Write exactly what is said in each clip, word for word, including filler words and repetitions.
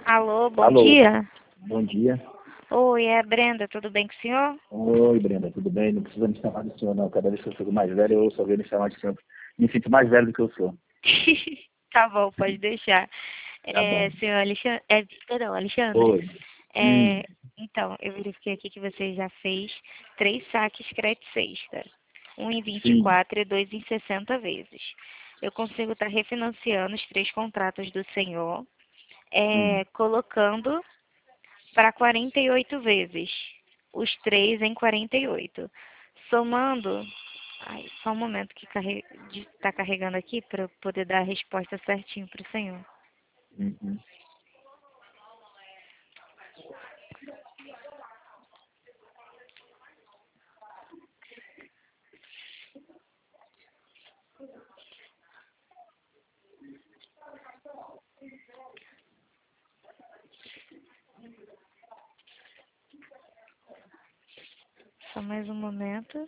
Alô, bom Alô, dia. bom dia. Oi, é a Brenda, tudo bem com o senhor? Oi, Brenda, tudo bem? Não precisa me chamar de senhor, não. Cada vez que eu fico mais velho, eu ouço alguém me chamar de senhor. Me sinto mais velho do que eu sou. Tá bom, pode deixar. Tá É, bom. senhor Alexandre, é, perdão, Alexandre, Oi. Hum, é, então, eu verifiquei aqui que você já fez três saques crédito sexta, um em vinte e sim. quatro e dois em sessenta vezes. Eu consigo estar refinanciando os três contratos do senhor, Hum. é, colocando para quarenta e oito vezes, os três em quarenta e oito. Somando, ai, só um momento que está carregando aqui para eu poder dar a resposta certinho para o senhor. Uhum. Só mais um momento.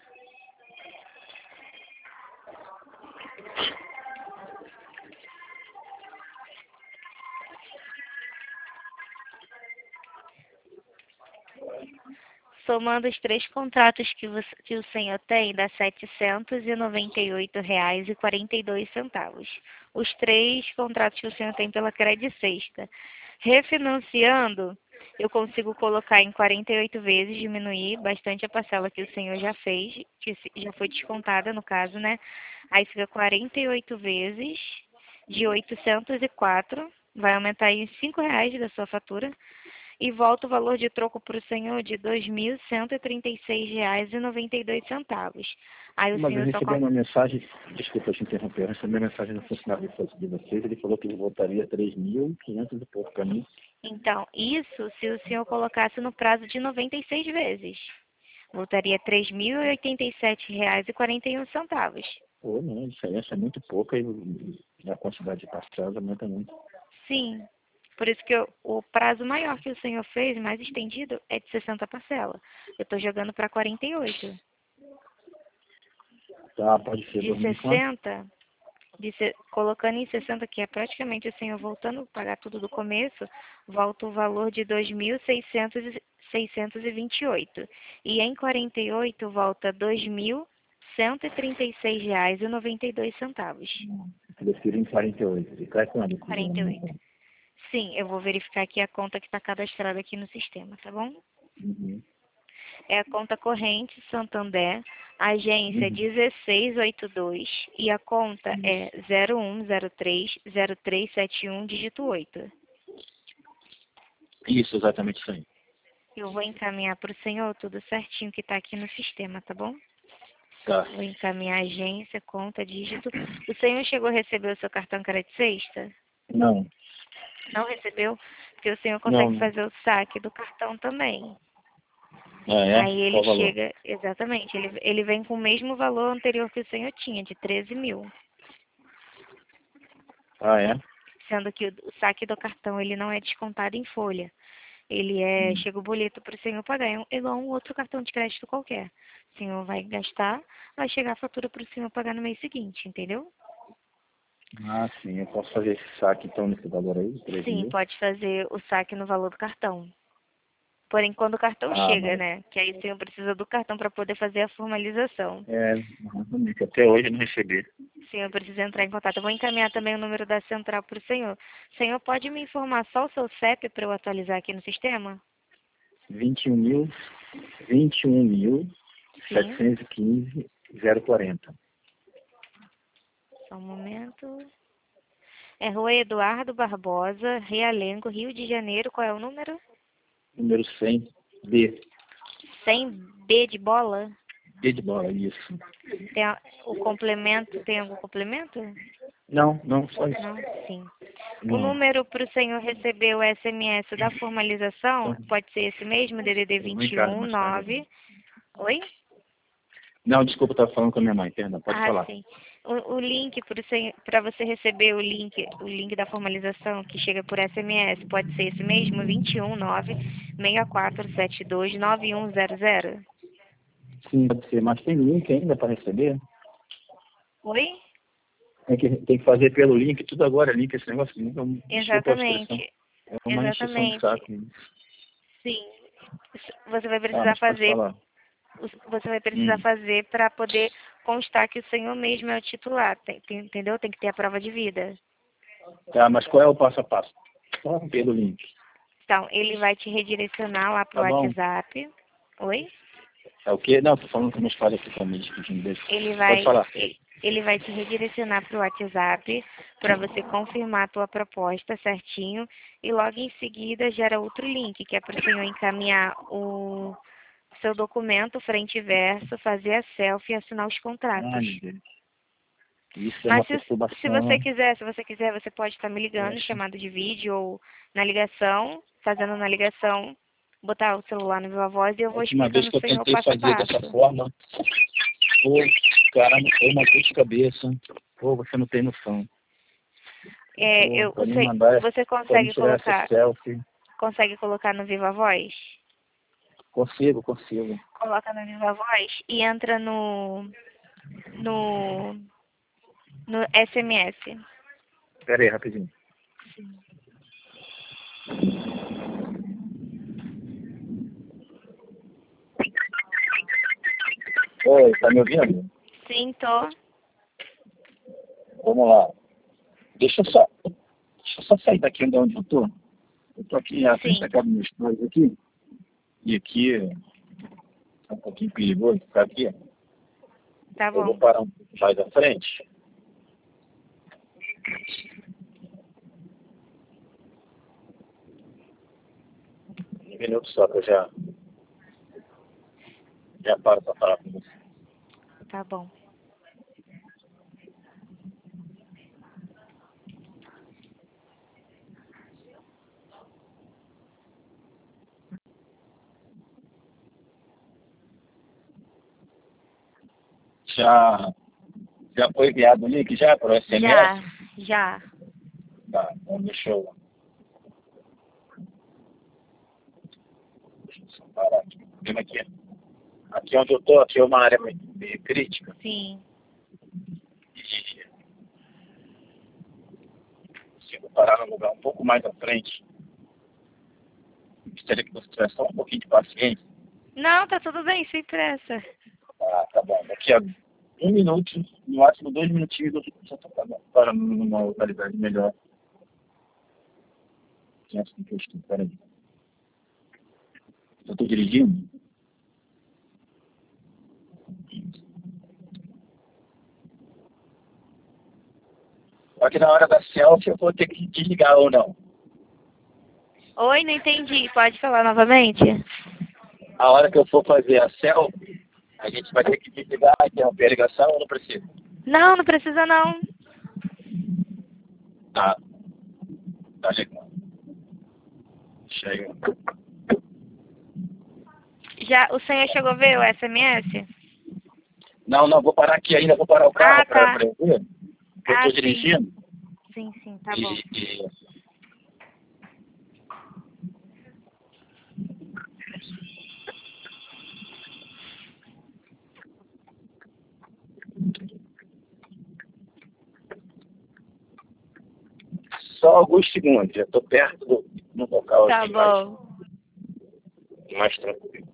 Somando os três contratos que, você, que o senhor tem, dá setecentos e noventa e oito reais e quarenta e dois centavos. Os três contratos que o senhor tem pela Crédito Sexta. Refinanciando, eu consigo colocar em quarenta e oito vezes, diminuir bastante a parcela que o senhor já fez, que já foi descontada no caso, né? Aí fica quarenta e oito vezes de oitocentos e quatro, vai aumentar aí cinco reais da sua fatura e volta o valor de troco para o senhor de dois mil cento e trinta e seis reais e noventa e dois centavos. Aí o Mas eu senhor só... recebi uma mensagem, desculpa te interromper, eu recebi uma mensagem do funcionário de vocês, ele falou que ele voltaria três mil e quinhentos e pouco para mim. Então, isso se o senhor colocasse no prazo de noventa e seis vezes. Voltaria três mil e oitenta e sete reais e quarenta e um centavos. Pô, não, a diferença é muito pouca e a quantidade de parcelas aumenta muito. Sim, por isso que eu, o prazo maior que o senhor fez, mais estendido, é de sessenta parcelas. Eu estou jogando para quarenta e oito. Tá, pode ser De dois mil e quanto? sessenta, de se, colocando em sessenta, que é praticamente o senhor voltando a pagar tudo do começo, volta o valor de dois mil seiscentos e vinte e oito. E em quarenta e oito volta dois mil cento e trinta e seis reais e noventa e dois centavos. Prefiro em quarenta e oito. E cai quando? quarenta e oito. Sim, eu vou verificar aqui a conta que está cadastrada aqui no sistema, tá bom? Uhum. É a conta corrente Santander, agência Uhum. dezesseis oitenta e dois e a conta é Isso. zero um zero três zero três sete um, dígito oito. Isso, exatamente isso aí. Eu vou encaminhar para o senhor tudo certinho que está aqui no sistema, tá bom? Tá. Vou encaminhar agência, conta, dígito. O senhor chegou a receber o seu cartão crédito sexta? Não, Não recebeu? Porque o senhor não, consegue não. fazer o saque do cartão também. Ah, é? Aí ele Qual o valor? chega, exatamente, ele, ele vem com o mesmo valor anterior que o senhor tinha, de treze mil. Ah, é? Sendo que o, o saque do cartão ele não é descontado em folha. Ele é, Hum. chega o boleto para o senhor pagar, é um- igual um outro cartão de crédito qualquer. O senhor vai gastar, vai chegar a fatura para o senhor pagar no mês seguinte, entendeu? Ah, sim, eu posso fazer esse saque então nesse valor aí, três Sim, mil. pode fazer o saque no valor do cartão. Porém, quando o cartão Ah, chega, mas né? Que aí o senhor precisa do cartão para poder fazer a formalização. é, realmente, até hoje eu não recebi. O senhor precisa entrar em contato. Eu vou encaminhar também o número da central para o senhor. O senhor pode me informar só o seu C E P para eu atualizar aqui no sistema? vinte e um mil, vinte e um mil, Sim. setecentos e quinze, zero quarenta. Só um momento. É Rua Eduardo Barbosa, Realengo, Rio de Janeiro. Qual é o número? Número cem, B. cem B de bola? B de bola, isso. Tem a- o complemento, tem algum complemento? Não, não, só isso. Não? Sim. O Não. número para o senhor receber o S M S da formalização Então, pode ser esse mesmo, D D D eu vou em casa mais tarde. agora. vinte e um nove. Oi? Não, desculpa, eu estava falando com a minha mãe, perdão, pode Ah, falar. sim. O, o link para você receber o link, o link da formalização que chega por S M S, pode ser esse mesmo, vinte e um nove seis quatro sete dois nove um zero zero. Sim, pode ser, mas tem link ainda para receber? Oi? Tem que, tem que fazer pelo link, tudo agora é link, esse negócio, nunca, desculpa a expressão. Exatamente. É uma encheção de Exatamente. saco. Né? Sim. Você vai Ah, precisar mas pode fazer, falar. você vai precisar Hum. fazer para poder constar que o senhor mesmo é o titular, tem- tem- entendeu? Tem que ter a prova de vida. Tá, mas qual é o passo a passo? Só pelo link. Então, ele vai te redirecionar lá pro Tá bom. WhatsApp. Oi? É o quê? Não, tô falando com meus pais aqui também, discutindo desse. Ele Pode vai, falar. ele ele vai te redirecionar para o WhatsApp para você confirmar a tua proposta certinho e logo em seguida gera outro link que é para o senhor encaminhar o seu documento frente e verso, fazer a selfie e assinar os contratos. Ai, meu Deus. Isso é uma Mas se, se você perturbação. quiser, se você quiser, você pode estar me ligando, Poxa. chamado de vídeo ou na ligação, fazendo na ligação, botar o celular no Viva Voz e eu A vou última vez explicando que o eu senhor tentei passo a fazer dessa passo. forma, pô, caramba, foi uma dor de cabeça. Pô, você não tem noção. É, Pô, eu, pra o mim se- mandar, você pra mim consegue tirar essa colocar, selfie, consegue colocar no Viva Voz? consigo, consigo. Coloca no Viva Voz e entra no, no, no S M S. Pera aí, rapidinho. Oi, tá me ouvindo? Sim, tô. Vamos lá. Deixa eu só, deixa eu só sair daqui de onde eu tô. Eu tô aqui à frente da Sim, casa dos meus pais aqui. E aqui é um pouquinho perigoso ficar aqui. tá Eu vou bom. parar um pouco mais à frente. Um minuto só que eu já, já paro para falar com você. Tá bom. Já, já foi enviado o link já para o S M S? Já, já. Tá, então deixa eu, deixa eu só parar aqui. Vem aqui. Aqui onde eu tô, aqui é uma área meio, meio crítica. Sim. E consigo parar num lugar um pouco mais à frente. Gostaria que você tivesse só um pouquinho de paciência. Não, tá tudo bem, sem pressa. Ah, tá bom. Daqui a um minuto, no máximo dois minutinhos, eu já estou parando numa localidade melhor. Diante do que eu estou. Peraí. Eu estou dirigindo? Só que na hora da selfie eu vou ter que desligar ou não. Oi, não entendi. Pode falar novamente? A hora que eu for fazer a selfie, a gente vai ter que desligar, interromper a ligação ou não precisa? Não, não precisa não. Tá. Tá legal. Chega. Já, o senhor chegou a ver o S M S? Não, não, vou parar aqui ainda, vou parar o carro Ah, para tá. eu ver. Eu Ah, estou sim. dirigindo Sim, sim, tá bom. e, e só alguns segundos. Já estou perto do, do local Tá aqui mais, bom. mais tranquilo.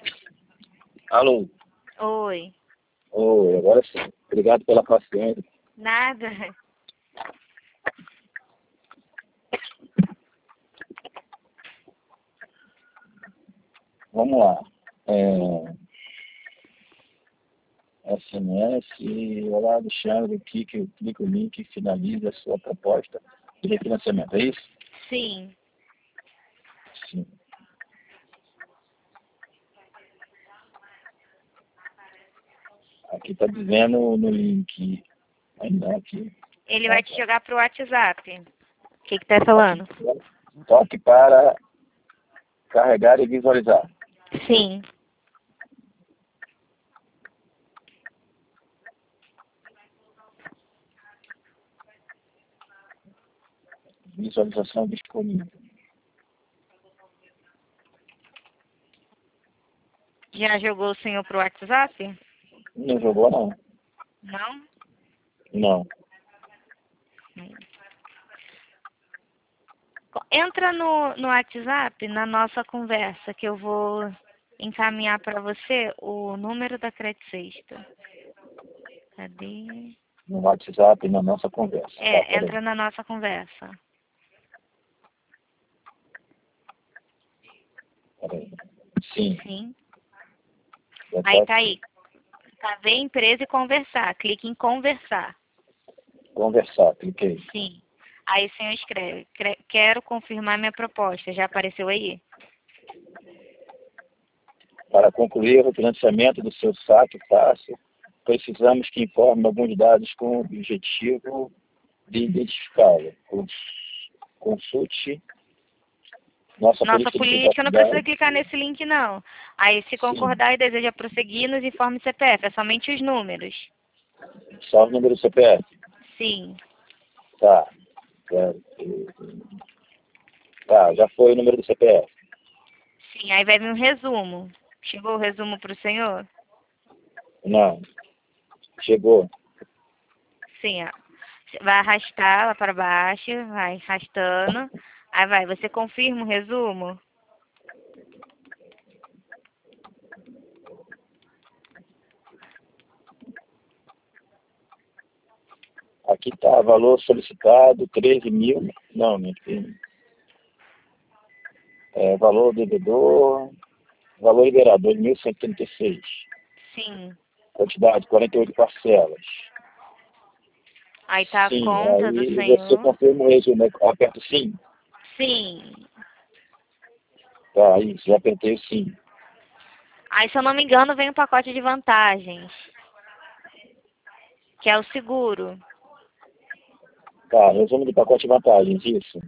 Alô? Oi. Oi, agora sim. Obrigado pela paciência. Nada. Vamos lá. É... S M S, olá Alexandre, clique, clique o link e finalize a sua proposta de refinanciamento, é isso? Sim. Sim. Aqui está dizendo no link, ainda aqui. Ele vai te jogar pro WhatsApp. O que que tá falando? Toque para carregar e visualizar. Sim. Visualização disponível. Já jogou o senhor pro WhatsApp? Não jogou, não. Não? Não. Entra no, no WhatsApp, na nossa conversa, que eu vou encaminhar para você o número da Credit Sexta. Cadê? No WhatsApp, na nossa conversa. É, Tá, entra na nossa conversa. peraí. Sim. Sim. Já Aí tá tá aí. Tá ver empresa e conversar. Clique em conversar. Conversar, cliquei. Sim. Aí o senhor escreve, "Cre- quero confirmar minha proposta." Já apareceu aí? Para concluir o financiamento do seu saque fácil, precisamos que informe alguns dados com o objetivo de identificá-lo. Cons- Consulte nossa Nossa política de política não precisa privacidade. clicar nesse link, não. Aí, se Sim. concordar e deseja prosseguir, nos informe C P F. É somente os números. Só o número do C P F. Sim. Tá. Tá, já foi o número do C P F. Sim, aí vai vir um resumo. Chegou o resumo para o senhor? Não. Chegou. Sim, ó. Você vai arrastar lá para baixo, vai arrastando. Aí vai, você confirma o resumo? Aqui está valor solicitado, treze mil. Não, não tem. É, valor devedor. Valor liberado, dois mil cento e trinta e seis. Sim. Quantidade, quarenta e oito parcelas. Aí tá a Sim, conta do aí você senhor. confirma o resumo. Aperta sim. Sim. Tá, isso, já apertei o sim. Aí, se eu não me engano, vem um pacote de vantagens, que é o seguro. Tá, resumo do pacote de vantagens, isso.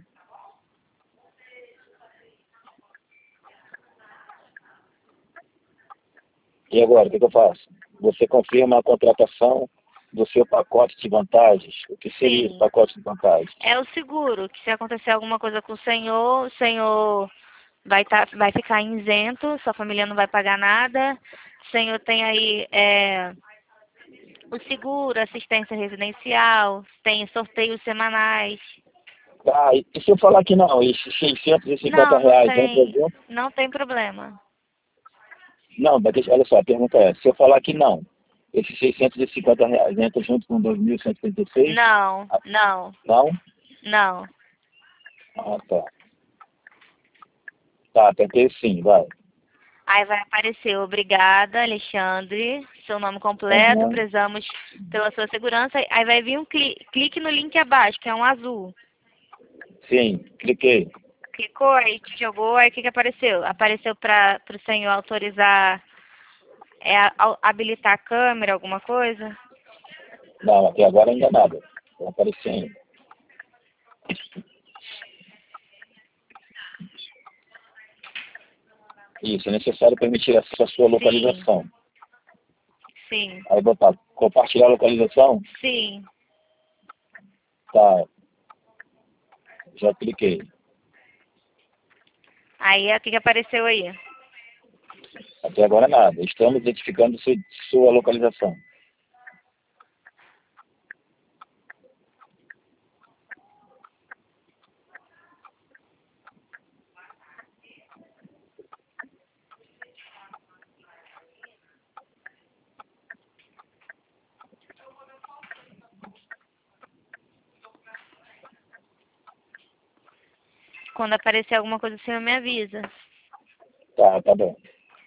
E agora, o que, que eu faço? Você confirma a contratação do seu pacote de vantagens. O que seria esse Sim. pacote de vantagens? É o seguro, que se acontecer alguma coisa com o senhor, o senhor vai, tá, vai ficar isento, sua família não vai pagar nada. O senhor tem aí é, o seguro, assistência residencial, tem sorteios semanais. Tá, e e se eu falar que não, esses seiscentos e cinquenta Não, não reais entra tem, junto? não tem problema. Não, mas deixa- olha só, a pergunta é, se eu falar que não, esses seiscentos e cinquenta reais entra junto com dois mil cento e trinta e seis? Não, Ah, não, não? não. Ah, tá. Tá, apertei sim, vai. Aí vai aparecer, obrigada, Alexandre, seu nome completo, Uhum. prezamos pela sua segurança. Aí vai vir um clique, clique no link abaixo, que é um azul. Sim, cliquei. Clicou, aí te jogou, aí o que, que apareceu? Apareceu para o senhor autorizar, é, a- habilitar a câmera, alguma coisa? Não, até agora ainda nada. Não apareceu ainda. Isso, é necessário permitir acesso à sua Sim, localização. sim, Aí botar compartilhar a localização, sim. tá, já cliquei. Aí o que, que apareceu aí? Até agora nada. Estamos identificando su- sua localização. quando aparecer alguma coisa assim, me avisa. Tá, tá bom.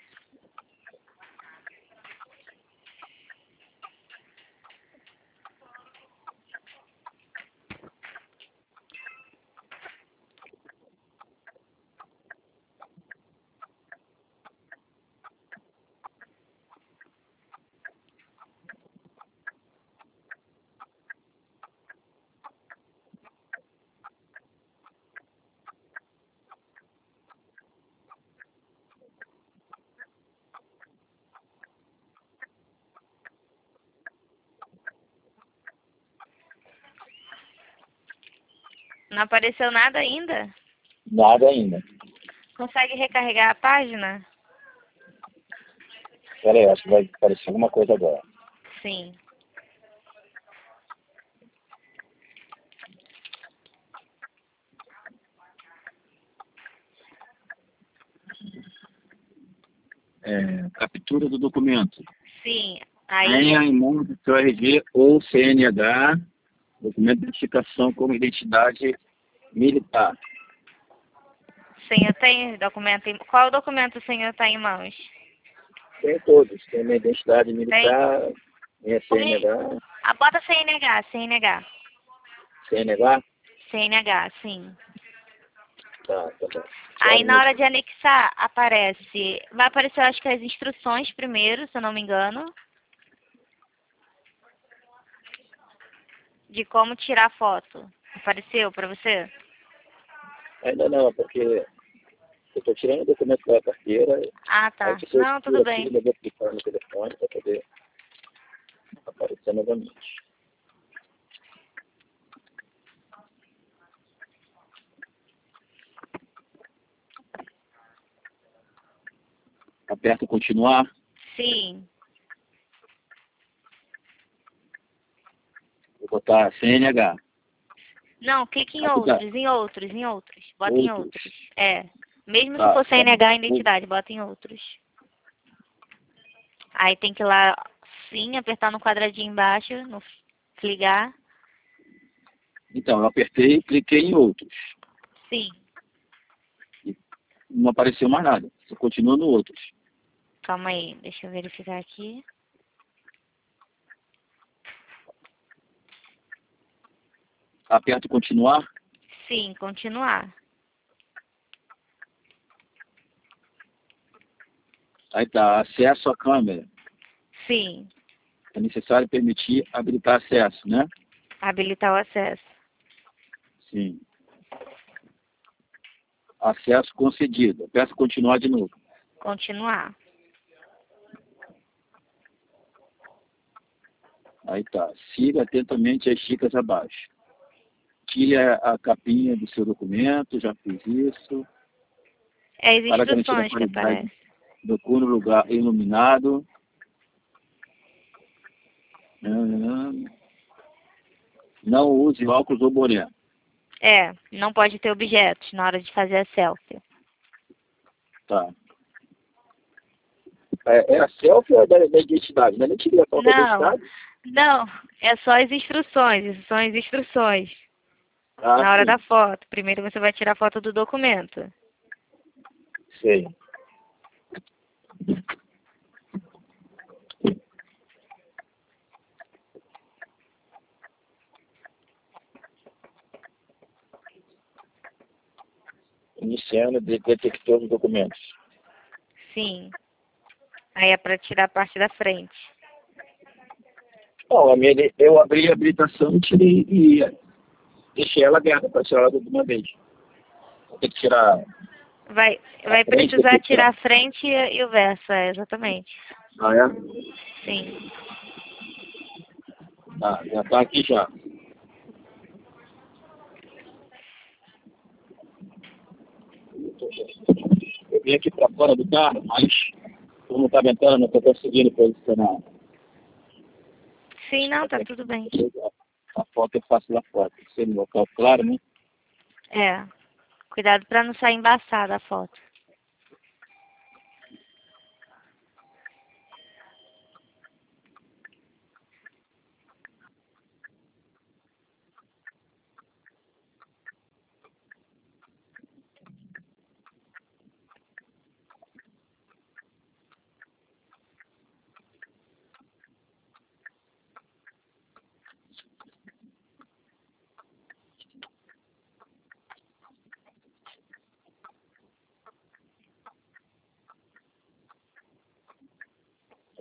Não apareceu nada ainda? Nada ainda. Consegue recarregar a página? Pera aí, acho que vai aparecer alguma coisa agora. Sim. É, captura do documento. Sim. Aí. Senha em nome do seu R G ou C N H, documento de identificação como identidade militar. O senhor tem documento em... Qual documento o senhor está em mãos? Tem todos. Tem minha identidade militar, minha C N H. Ah, bota C N H, C N H. C N H? C N H, sim. Tá, tá bom. Aí na hora de anexar, aparece... Vai aparecer, eu acho que as instruções primeiro, se eu não me engano. De como tirar foto. Apareceu para você? Ainda não, porque eu estou tirando o documento da carteira. Ah, tá. Aí, se eu Não, tudo bem. aqui, eu vou clicar no telefone para poder aparecer novamente. Aperto continuar. Sim. Vou botar C N H. Não, clique em Aqui tá. outros, em outros, em outros. Bota Outros. em outros. É. Mesmo Tá, se for tá. C N H identidade, bota em outros. Aí tem que ir lá, sim, apertar no quadradinho embaixo, no ligar. Então, eu apertei e cliquei em outros. Sim. E não apareceu mais nada. Só continua no outros. Calma aí, deixa eu verificar aqui. Aperto continuar. Sim, continuar. Aí tá, acesso à câmera. Sim. É necessário permitir habilitar acesso, né? Habilitar o acesso. Sim. Acesso concedido. Peço continuar de novo. Continuar. Aí tá. Siga atentamente as dicas abaixo. Tire a, a capinha do seu documento, já fiz isso. É as Para garantir a instruções que qualidade, aparecem. procure um lugar iluminado. Não use óculos ou boné. É, não pode ter objetos na hora de fazer a selfie. Tá. É, é a selfie ou é da, da identidade? Não é nem tirei a foto da Não, identidade? não, é só as instruções, isso são as instruções. Ah, Na hora sim. da foto. Primeiro você vai tirar a foto do documento. Sei. Iniciando de detector de documentos. Sim. Aí é para tirar a parte da frente. Não, a minha, eu abri a habilitação e tirei e deixei ela aberta para tirar ela de uma vez. Vou ter que tirar Vai, a vai frente precisar do tirar a frente e, e o verso, é, exatamente. Ah, é? Sim. Tá, já está aqui já. Eu vim aqui para fora do carro, mas como está ventando, não estou conseguindo posicionar. Sim, não, tá tudo bem. A foto eu faço lá fora. Tem que ser no local claro, né? É. Cuidado para não sair embaçada a foto.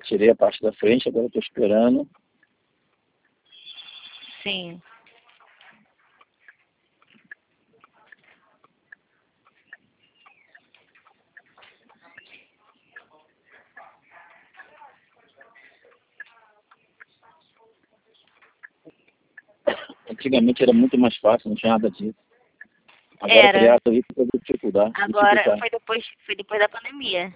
Tirei a parte da frente, agora estou esperando. Sim. Antigamente era muito mais fácil, não tinha nada disso. Agora Era. criado isso para dificultar, Agora dificultar. foi depois, foi depois da pandemia.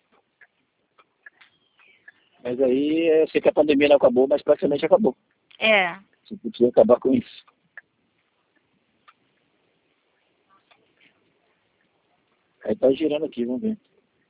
Mas aí eu sei que a pandemia não acabou, mas praticamente acabou. É. Você podia acabar com isso. Aí tá girando aqui, vamos ver.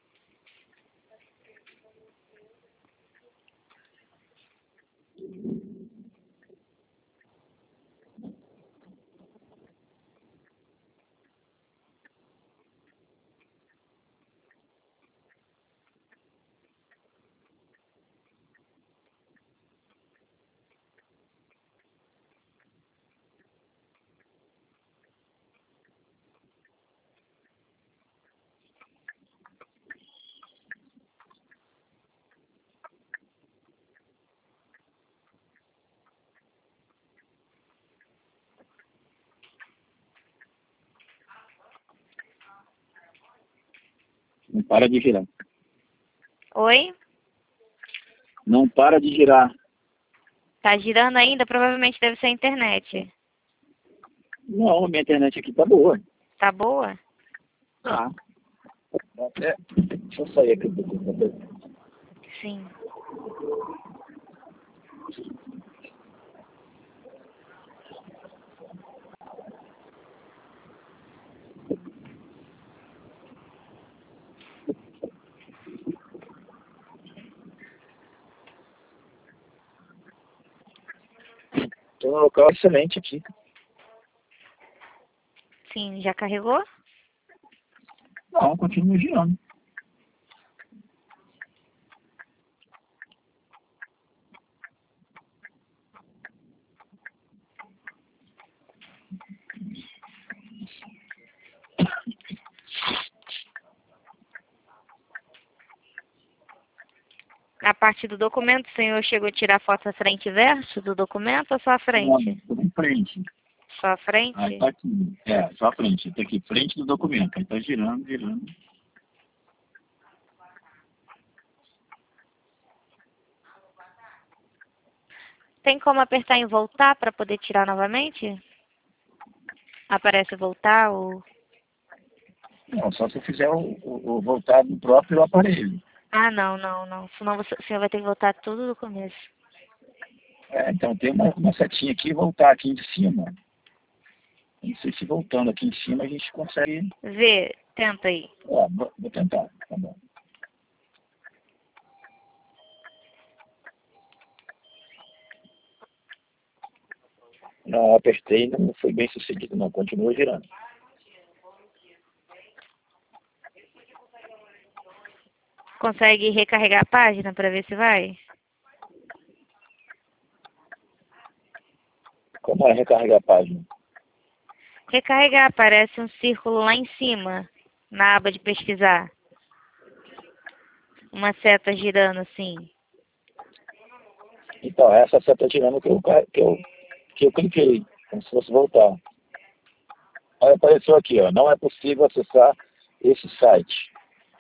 Não para de girar. Oi? Não para de girar. Tá girando ainda? Provavelmente deve ser a internet. Não, a minha internet aqui tá boa. Tá boa? Tá. É, deixa eu sair aqui do computador. Sim. Tem um local excelente aqui. Sim, já carregou? Não, continua girando. A parte do documento, o senhor chegou a tirar foto à frente e verso do documento ou só à Não, frente? tudo em frente. Só à frente? Aí tá aqui. É, só a frente. Tá aqui, frente do documento. Aí tá girando, girando. Tem como apertar em voltar para poder tirar novamente? Aparece voltar ou... Não, só se fizer o, o, o voltar do próprio aparelho. Ah, não, não, não. Senão você, o senhor vai ter que voltar tudo do começo. É, então tem uma, uma setinha aqui e voltar aqui em cima. Não sei se voltando aqui em cima a gente consegue. Vê, tenta aí. Ó, vou, vou tentar. Tá bom. Não, apertei, não foi bem sucedido, não. Continua girando. Consegue recarregar a página para ver se vai? Como é recarregar a página? Recarregar, aparece um círculo lá em cima, na aba de pesquisar. Uma seta girando assim. Então, essa seta girando que eu, que eu, que eu cliquei, como se fosse voltar. Aí apareceu aqui, ó, não é possível acessar esse site.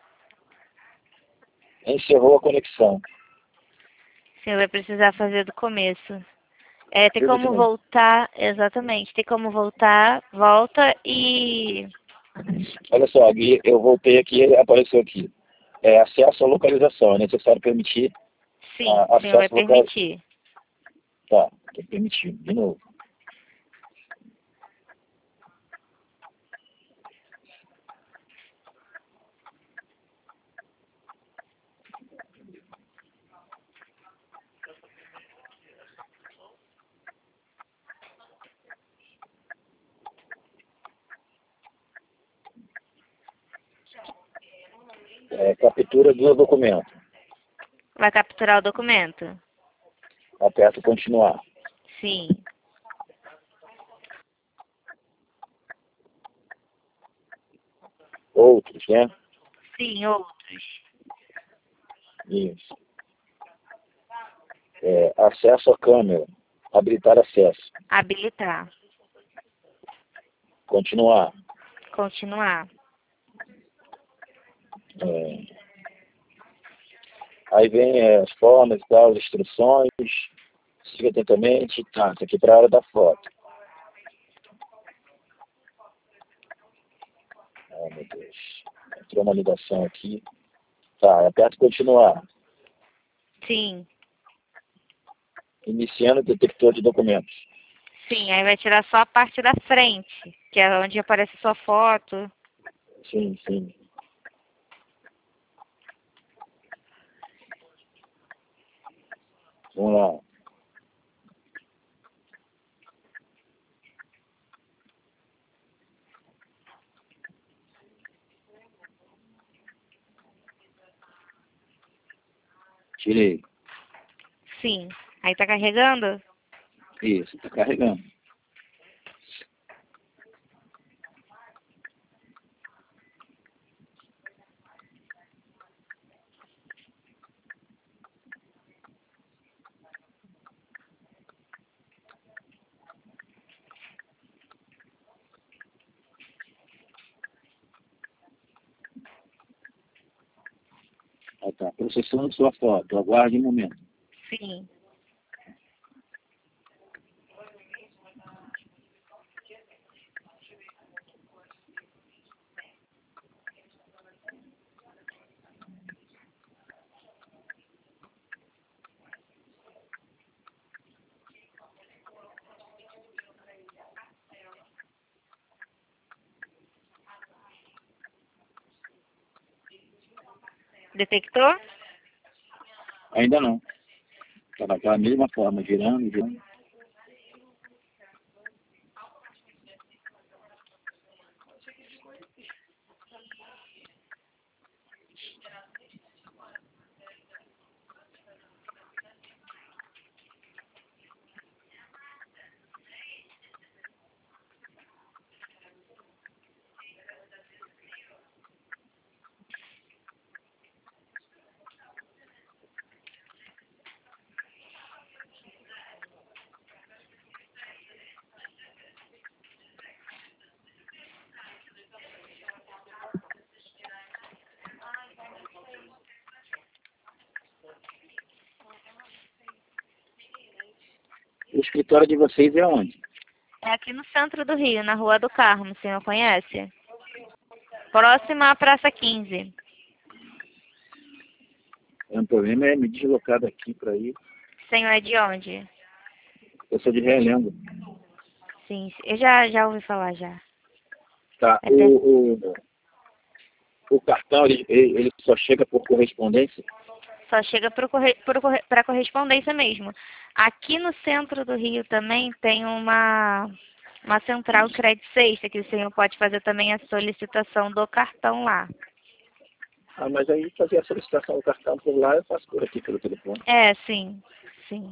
Encerrou a conexão. O senhor vai precisar fazer do começo. É, tem Tudo de como novo. voltar, exatamente, tem como voltar, volta e... Olha só, Gui, eu voltei aqui, apareceu aqui. É, acesso à localização. É necessário permitir Sim, a, o senhor vai acesso local. permitir. Tá, tem que permitir. De novo. É, captura do documento. Vai capturar o documento? Aperto continuar. Sim. Outros, né? Sim, outros. Isso. É, acesso à câmera. Habilitar acesso. Habilitar. Continuar. Continuar. É, aí vem é, as formas e tal, as instruções. Siga atentamente. Tá, isso aqui para a hora da foto. Ai, meu Deus. Entrou uma ligação aqui. Tá, aperta continuar. Sim. Iniciando o detector de documentos. Sim, aí vai tirar só a parte da frente, que é onde aparece sua foto. Sim, sim. Vamos lá. Tirei. Sim. Aí tá carregando? Isso, está carregando. Aí tá, processando sua foto. Aguarde um momento. Sim. Detectou? Ainda não. Está daquela mesma forma, girando, girando. O escritório de vocês é onde? É aqui no centro do Rio, na Rua do Carmo, o senhor conhece? Próxima à Praça quinze. O problema é me deslocar daqui para ir. O senhor é de onde? Eu sou de Realengo. Sim, eu já, já ouvi falar já. Tá, É per- o, o, o cartão, ele, ele ele só chega por correspondência? Só chega para corre... corre... correspondência mesmo. Aqui no centro do Rio também tem uma, uma central crédito sexta, que o senhor pode fazer também a solicitação do cartão lá. Ah, mas aí fazer a solicitação do cartão por lá, eu faço por aqui pelo telefone. É, sim, sim.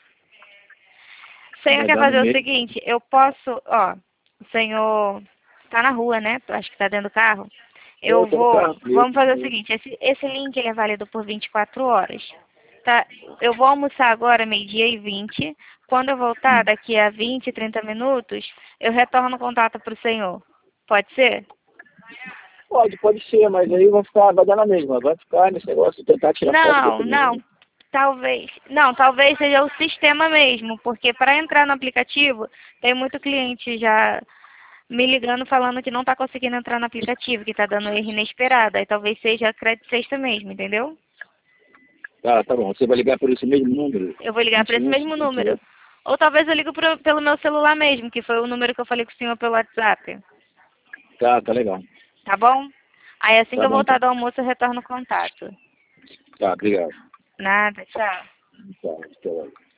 O senhor Vai quer dar no fazer o meio. seguinte, eu posso, ó, o senhor tá na rua, né? Acho que tá dentro do carro. Eu Eu tô no vou, carro. Eu, vamos fazer o eu, seguinte, esse, esse link ele é válido por vinte e quatro horas. Tá? Eu vou almoçar agora, meio-dia e vinte. Quando eu voltar, daqui a vinte, trinta minutos, eu retorno o contato para o senhor. Pode ser? pode, pode ser, mas aí vai ficar, vai dar na mesma. Vai ficar nesse negócio de tentar tirar foto do Não, não. documento. Talvez. Não, talvez seja o sistema mesmo, porque para entrar no aplicativo, tem muito cliente já me ligando falando que não está conseguindo entrar no aplicativo, que está dando erro inesperado. Aí talvez seja a crédito sexta mesmo, entendeu? Tá, tá bom. Você vai ligar por esse mesmo número? Eu vou ligar para esse vinte e um, mesmo cinquenta e número. oito. Ou talvez eu ligo pro, pelo meu celular mesmo, que foi o número que eu falei com o senhor pelo WhatsApp. Tá, tá legal. Tá bom? Aí assim que Tá eu bom, voltar então. do almoço, eu retorno o contato. Tá, obrigado. Nada, tchau. Tá, até logo.